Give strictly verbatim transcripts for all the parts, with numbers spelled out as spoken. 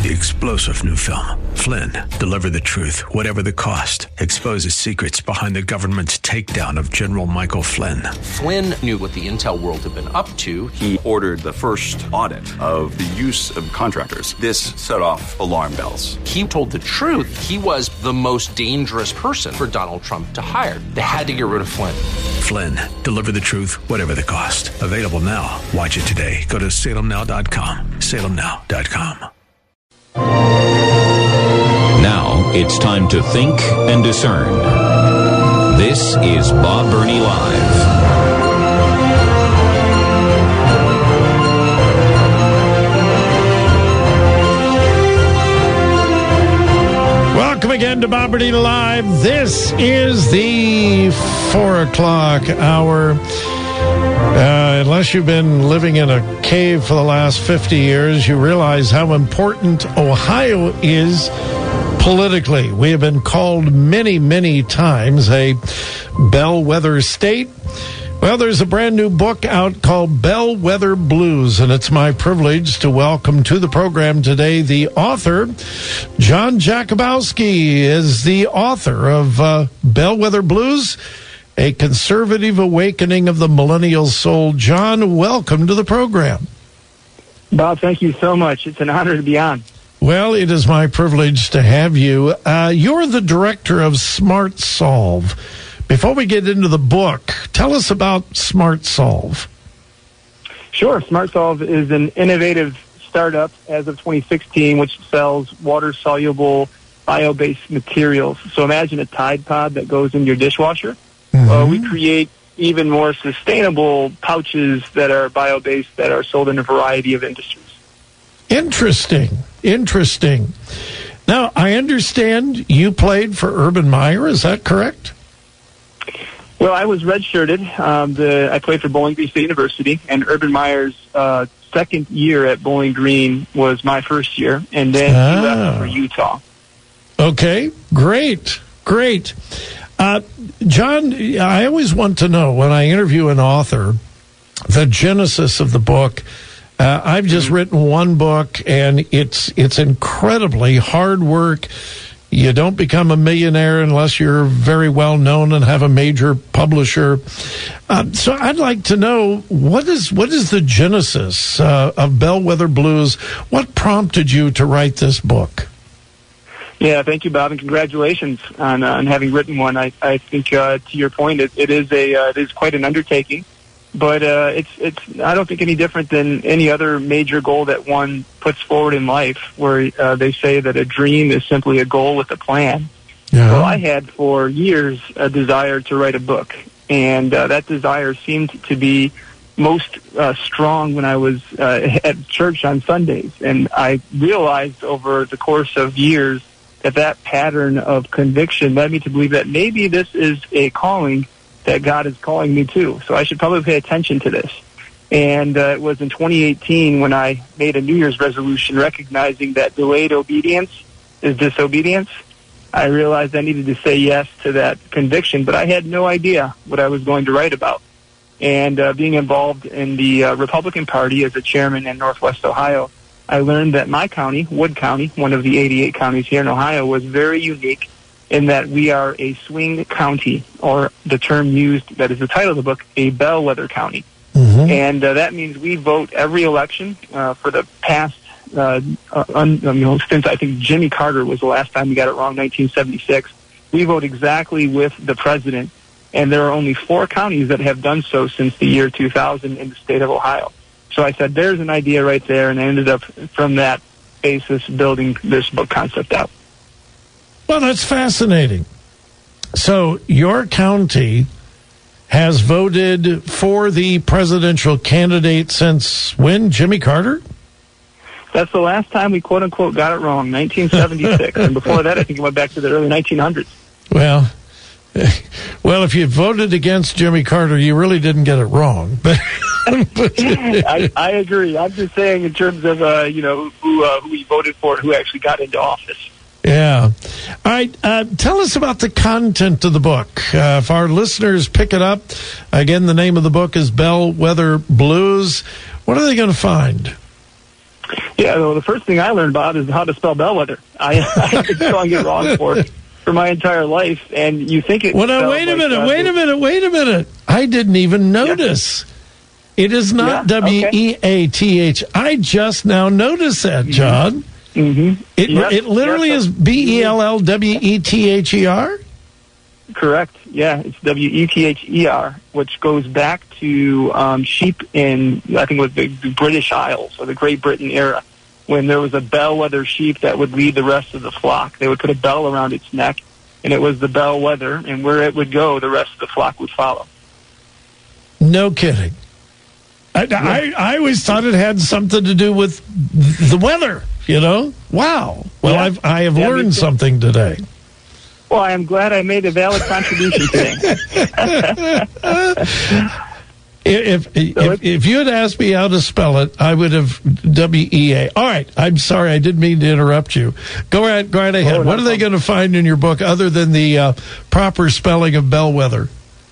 the explosive new film, Flynn, Deliver the Truth, Whatever the Cost, exposes secrets behind the government's takedown of General Michael Flynn. Flynn knew what the intel world had been up to. He ordered the first audit of the use of contractors. This set off alarm bells. He told the truth. He was the most dangerous person for Donald Trump to hire. They had to get rid of Flynn. Flynn, Deliver the Truth, Whatever the Cost. Available now. Watch it today. Go to salem now dot com. salem now dot com. Now it's time to think and discern. This is Bob Burney Live. Welcome again to Bob Burney Live. This is the four o'clock hour. Uh, unless you've been living in a cave for the last fifty years, you realize how important Ohio is politically. We have been called many, many times a bellwether state. Well, there's a brand new book out called Bellwether Blues, and it's my privilege to welcome to the program today the author. John Jakubowski is the author of uh, Bellwether Blues, A Conservative Awakening of the Millennial Soul. John, welcome to the program. Bob, thank you so much. It's an honor to be on. Well, it is my privilege to have you. Uh, you're the director of Smart Solve. Before we get into the book, tell us about Smart Solve. Sure. Smart Solve is an innovative startup as of twenty sixteen, which sells water-soluble, bio-based materials. So imagine a Tide Pod that goes in your dishwasher. Mm-hmm. Uh, we create even more sustainable pouches that are bio-based that are sold in a variety of industries. Interesting. Interesting. Now, I understand you played for Urban Meyer. Is that correct? Well, I was redshirted. Um, the, I played for Bowling Green State University, and Urban Meyer's uh, second year at Bowling Green was my first year, and then ah. he left for Utah. Okay, great, great. Uh, John, I always want to know, when I interview an author, the genesis of the book. Uh, I've just mm-hmm. written one book, and it's it's incredibly hard work. You don't become a millionaire unless you're very well known and have a major publisher. Uh, so I'd like to know, what is what is the genesis uh, of Bellwether Blues? What prompted you to write this book? Yeah, thank you, Bob, and congratulations on, uh, on having written one. I, I think, uh, to your point, it, it is a uh, it is quite an undertaking. But uh, it's it's I don't think any different than any other major goal that one puts forward in life, where uh, they say that a dream is simply a goal with a plan. Yeah. Well, I had for years a desire to write a book, and uh, that desire seemed to be most uh, strong when I was uh, at church on Sundays. And I realized over the course of years that that pattern of conviction led me to believe that maybe this is a calling that God is calling me to. So I should probably pay attention to this. And uh, it was in twenty eighteen when I made a New Year's resolution recognizing that delayed obedience is disobedience. I realized I needed to say yes to that conviction, but I had no idea what I was going to write about. And uh, being involved in the uh, Republican Party as a chairman in Northwest Ohio, I learned that my county, Wood County, one of the eighty-eight counties here in Ohio, was very unique in that we are a swing county, or the term used that is the title of the book, a bellwether county. Mm-hmm. And uh, that means we vote every election uh, for the past, uh, uh, un, you know, since I think Jimmy Carter was the last time we got it wrong, nineteen seventy-six. We vote exactly with the president, and there are only four counties that have done so since the year two thousand in the state of Ohio. So I said, there's an idea right there, and I ended up, from that basis, building this book concept out. Well, that's fascinating. So your county has voted for the presidential candidate since when, Jimmy Carter? That's the last time we quote-unquote got it wrong, nineteen seventy-six. And before that, I think it went back to the early nineteen hundreds. Well, well, if you voted against Jimmy Carter, you really didn't get it wrong. But I, I agree. I'm just saying in terms of, uh, you know, who, uh, who we voted for, who actually got into office. Yeah. All right. Uh, tell us about the content of the book. Uh, if our listeners pick it up, again, the name of the book is Bellwether Blues. What are they going to find? Yeah, well, the first thing I learned, Bob, is how to spell bellwether. I, I've been spelling it wrong for for my entire life, and you think it. Well, now, wait a like, minute, uh, wait a minute, wait a minute. I didn't even notice. Yeah. It is not yeah, W E A T H. I just now noticed that, John. Mm-hmm. It, yes, it literally yes, is B E L L W E T H E R? Correct. Yeah, it's W E T H E R, which goes back to um, sheep in, I think it was the, the British Isles or the Great Britain era, when there was a bellwether sheep that would lead the rest of the flock. They would put a bell around its neck, and it was the bellwether, and where it would go, the rest of the flock would follow. No kidding. I, yeah. I, I always thought it had something to do with the weather, you know? Wow. Well, yeah. I've, I have yeah, learned something today. Well, I am glad I made a valid contribution today. if, if, if, if you had asked me how to spell it, I would have W E A. All right. I'm sorry. I didn't mean to interrupt you. Go right, go right ahead. Oh, no what are they going to find in your book other than the uh, proper spelling of bellwether?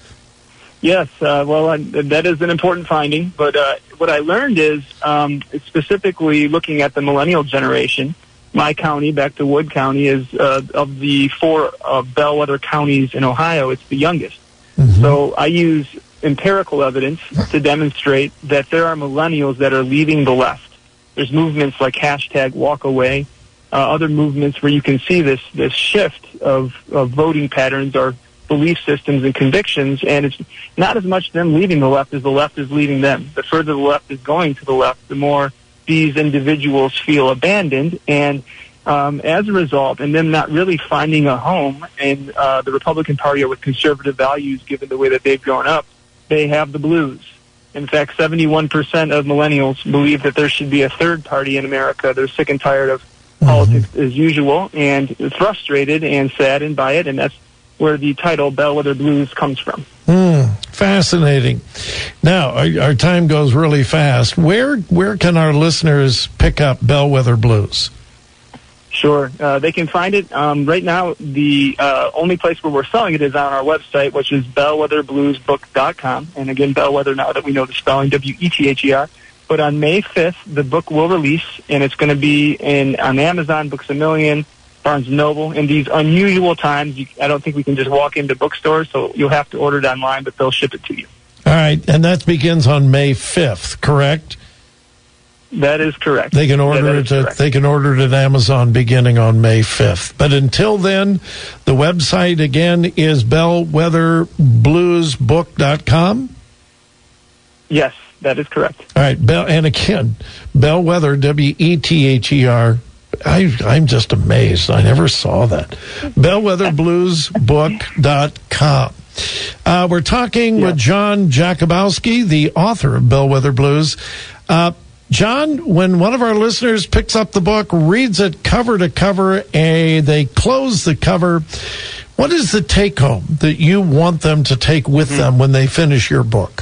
Yes, uh, well, I, that is an important finding. But uh, what I learned is, um, specifically looking at the millennial generation, my county, back to Wood County, is uh, of the four uh, bellwether counties in Ohio, it's the youngest. Mm-hmm. So I use empirical evidence to demonstrate that there are millennials that are leaving the left. There's movements like hashtag walk away, uh, other movements where you can see this this shift of, of voting patterns or belief systems and convictions, and it's not as much them leaving the left as the left is leaving them. The further the left is going to the left, the more these individuals feel abandoned, and um, as a result, and them not really finding a home in uh, the Republican Party or with conservative values, given the way that they've grown up, they have the blues. In fact, seventy-one percent of millennials believe that there should be a third party in America. They're sick and tired of mm-hmm. politics as usual, and frustrated and saddened by it, and that's where the title Bellwether Blues comes from. Mm, fascinating. Now, our, our time goes really fast. Where where can our listeners pick up Bellwether Blues? Sure. Uh, they can find it. Um, right now, the uh, only place where we're selling it is on our website, which is bellwether blues book dot com. And again, Bellwether, now that we know the spelling, W E T H E R. But on May fifth, the book will release, and it's going to be in on Amazon, Books A Million, Barnes and Noble. In these unusual times, you, I don't think we can just walk into bookstores, so you'll have to order it online, but they'll ship it to you. All right, and that begins on May fifth, correct? That is correct. They can order yeah, it. At, they can order it at Amazon beginning on May fifth. But until then, the website again is bellwether blues book dot com. Yes, that is correct. All right, Bell, and again, Bellwether, W E T H E R. I, I'm just amazed. I never saw that. bellwether blues book dot com. Uh, we're talking yeah. with John Jakubowski, the author of Bellwether Blues. Uh, John, when one of our listeners picks up the book, reads it cover to cover, a, they close the cover, what is the take-home that you want them to take with mm-hmm. them when they finish your book?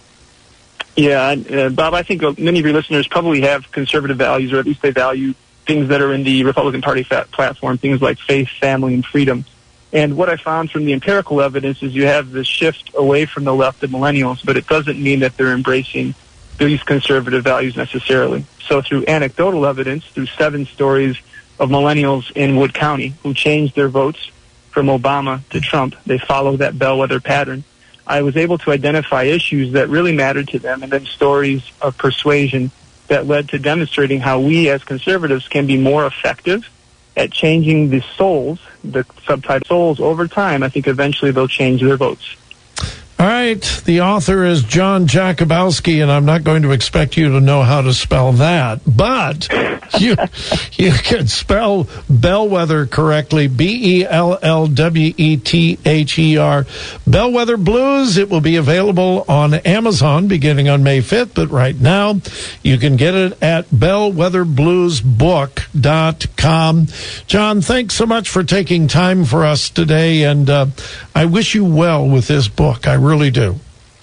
Yeah, uh, Bob, I think many of your listeners probably have conservative values, or at least they value things that are in the Republican Party fat platform, things like faith, family, and freedom. And what I found from the empirical evidence is you have this shift away from the left of millennials, but it doesn't mean that they're embracing these conservative values necessarily. So through anecdotal evidence, through seven stories of millennials in Wood County who changed their votes from Obama to Trump, they follow that bellwether pattern. I was able to identify issues that really mattered to them, and then stories of persuasion that led to demonstrating how we as conservatives can be more effective at changing the souls, the subtype souls over time. I think eventually they'll change their votes. All right. The author is John Jakubowski, and I'm not going to expect you to know how to spell that, but you you can spell Bellwether correctly, B E L L W E T H E R. Bellwether Blues, it will be available on Amazon beginning on May fifth, but right now you can get it at bellwether blues book dot com. John, thanks so much for taking time for us today, and uh, I wish you well with this book. I really do.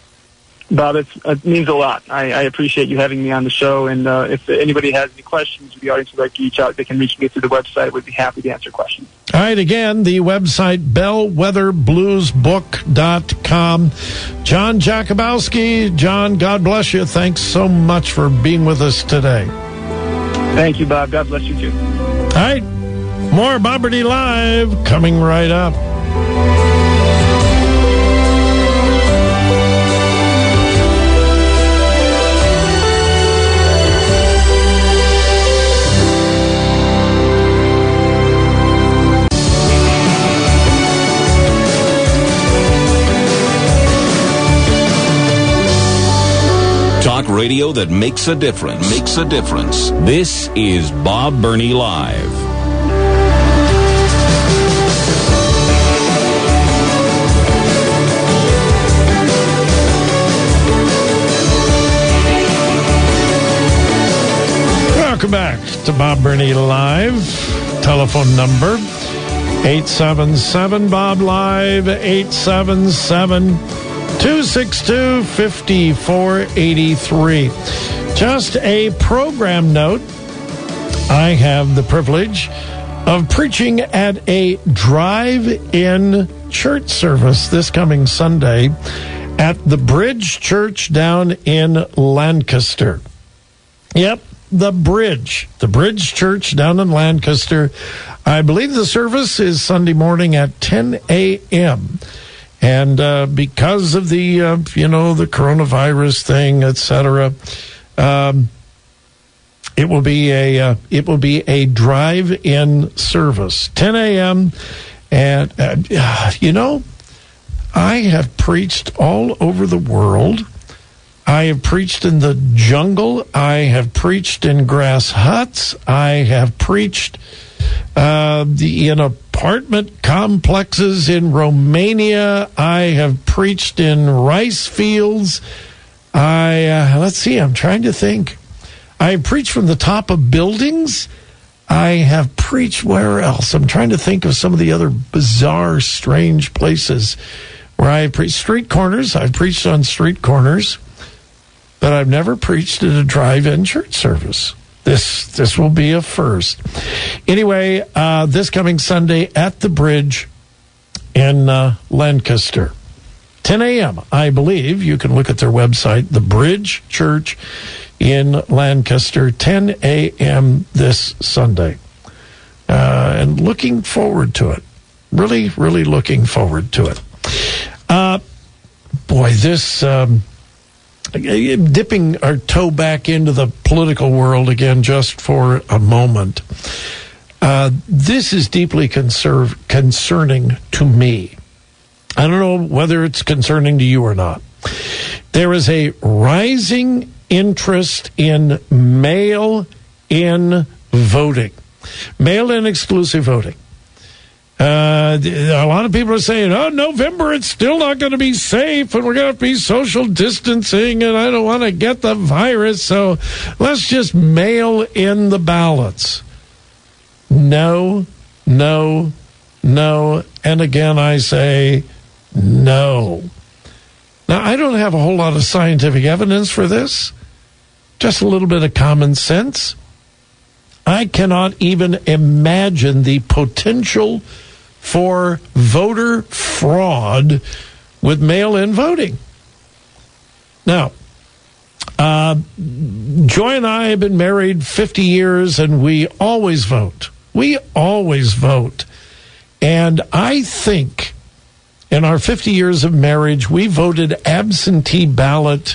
Bob, it's, it means a lot. I, I appreciate you having me on the show, and uh, if anybody has any questions, or the audience would like to reach out, they can reach me through the website. We'd be happy to answer questions. All right, again, the website, bellwether blues book dot com. John Jakubowski. John, God bless you. Thanks so much for being with us today. Thank you, Bob. God bless you, too. All right. More Bob Burney Live coming right up. Talk radio that makes a difference. Makes a difference. This is Bob Burney Live. Welcome back to Bob Burney Live. Telephone number eight seven seven Bob Live, eight seven seven two six two, five four eight three. Just a program note. I have the privilege of preaching at a drive-in church service this coming Sunday at the Bridge Church down in Lancaster. Yep, the Bridge. The Bridge Church down in Lancaster. I believe the service is Sunday morning at ten a.m., And uh, because of the, uh, you know, the coronavirus thing, et cetera, um, it will be a uh, it will be a drive-in service, ten a.m. And uh, you know, I have preached all over the world. I have preached in the jungle. I have preached in grass huts. I have preached uh, the in apartment complexes in Romania. I have preached in rice fields. I uh, let's see. I'm trying to think. I have preached from the top of buildings. I have preached where else? I'm trying to think of some of the other bizarre, strange places where I preached. Street corners. I've preached on street corners, but I've never preached at a drive-in church service. This this will be a first. Anyway, uh, this coming Sunday at the Bridge in uh, Lancaster, ten a.m., I believe. You can look at their website, the Bridge Church in Lancaster, ten a.m. this Sunday. Uh, and looking forward to it. Really, really looking forward to it. Uh, boy, this... Um, dipping our toe back into the political world again just for a moment. Uh, this is deeply conserv- concerning to me. I don't know whether it's concerning to you or not. There is a rising interest in mail-in voting, mail-in exclusive voting. Uh, a lot of people are saying, oh, November, it's still not going to be safe, and we're going to be social distancing, and I don't want to get the virus, so let's just mail in the ballots. No, no, no, and again I say no. Now, I don't have a whole lot of scientific evidence for this, just a little bit of common sense. I cannot even imagine the potential for voter fraud with mail-in voting. Now, uh, Joy and I have been married fifty years, and we always vote. We always vote. And I think in our fifty years of marriage, we voted absentee ballot.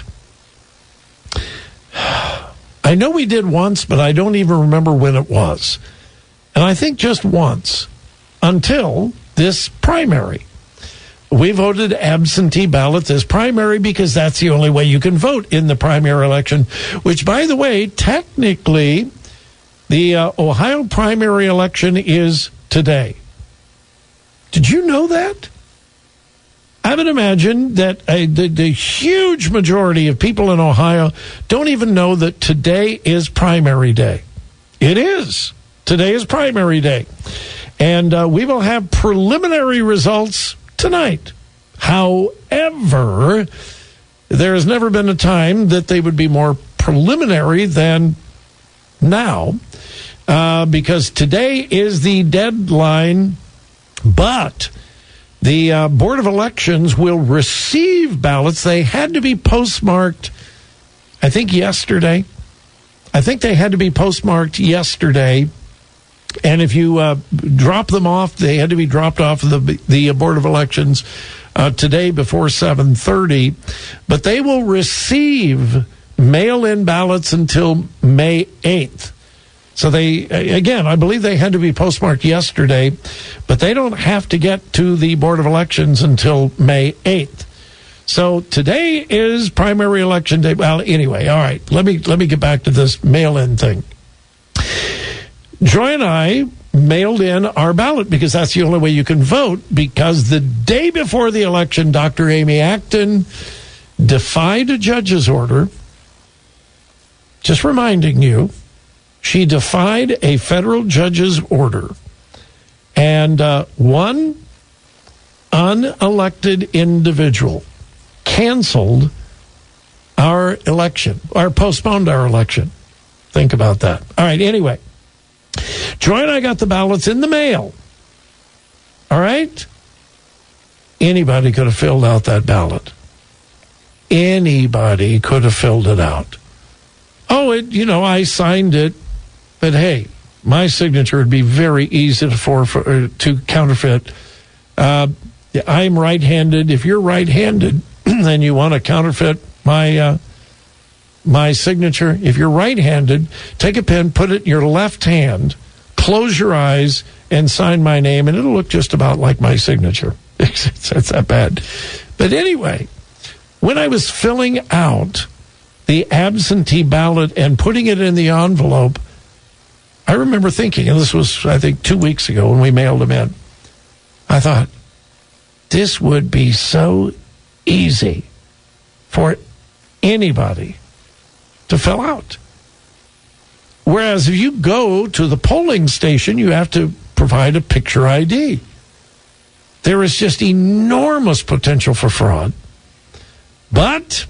I know we did once, but I don't even remember when it was. And I think just once, until this primary. We voted absentee ballot this primary because that's the only way you can vote in the primary election, which, by the way, technically, the uh, Ohio primary election is today. Did you know that? I would imagine that uh, the, the huge majority of people in Ohio don't even know that today is primary day. It is. Today is primary day. And uh, we will have preliminary results tonight. However, there has never been a time that they would be more preliminary than now, uh, because today is the deadline, but the uh, Board of Elections will receive ballots. They had to be postmarked, I think, yesterday. I think they had to be postmarked yesterday. And if you uh, drop them off, they had to be dropped off the the Board of Elections uh, today before seven thirty. But they will receive mail-in ballots until May eighth. So they, again, I believe they had to be postmarked yesterday, but they don't have to get to the Board of Elections until May eighth. So today is primary election day. Well, anyway, all right, let me let me get back to this mail-in thing. Joy and I mailed in our ballot because that's the only way you can vote, because the day before the election, Doctor Amy Acton defied a judge's order. Just reminding you, she defied a federal judge's order, and uh, one unelected individual canceled our election, or postponed our election. Think about that. All right, anyway. Joy and I got the ballots in the mail. All right? Anybody could have filled out that ballot. Anybody could have filled it out. Oh, it, you know, I signed it, but hey, my signature would be very easy to, for, for, to counterfeit. Uh, I'm right-handed. If you're right-handed and you want to counterfeit my uh, my signature, if you're right-handed, take a pen, put it in your left hand, close your eyes, and sign my name, and it'll look just about like my signature. It's, it's that bad. But anyway, when I was filling out the absentee ballot and putting it in the envelope, I remember thinking, and this was, I think, two weeks ago when we mailed them in, I thought, this would be so easy for anybody to fill out. Whereas if you go to the polling station, you have to provide a picture I D. There is just enormous potential for fraud. But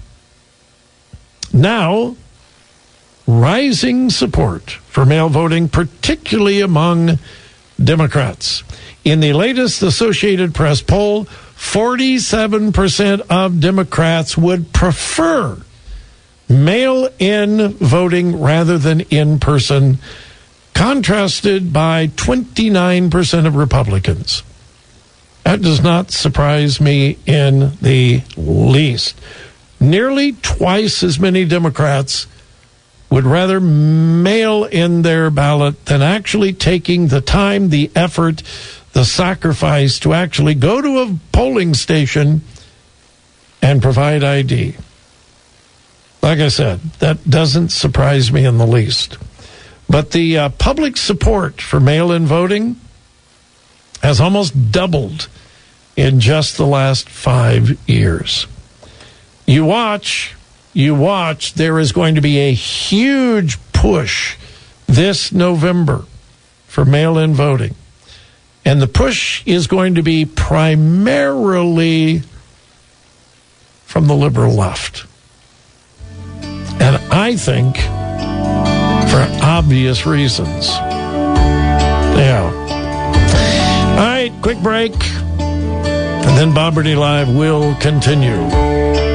now, rising support for mail voting, particularly among Democrats. In the latest Associated Press poll, forty-seven percent of Democrats would prefer mail-in voting rather than in-person, contrasted by twenty-nine percent of Republicans. That does not surprise me in the least. Nearly twice as many Democrats would rather mail in their ballot than actually taking the time, the effort, the sacrifice to actually go to a polling station and provide I D. Like I said, that doesn't surprise me in the least. But the uh, public support for mail-in voting has almost doubled in just the last five years. You watch, you watch, there is going to be a huge push this November for mail-in voting. And the push is going to be primarily from the liberal left. And I think for obvious reasons. Yeah. All right, quick break. And then Bob Burney Live will continue.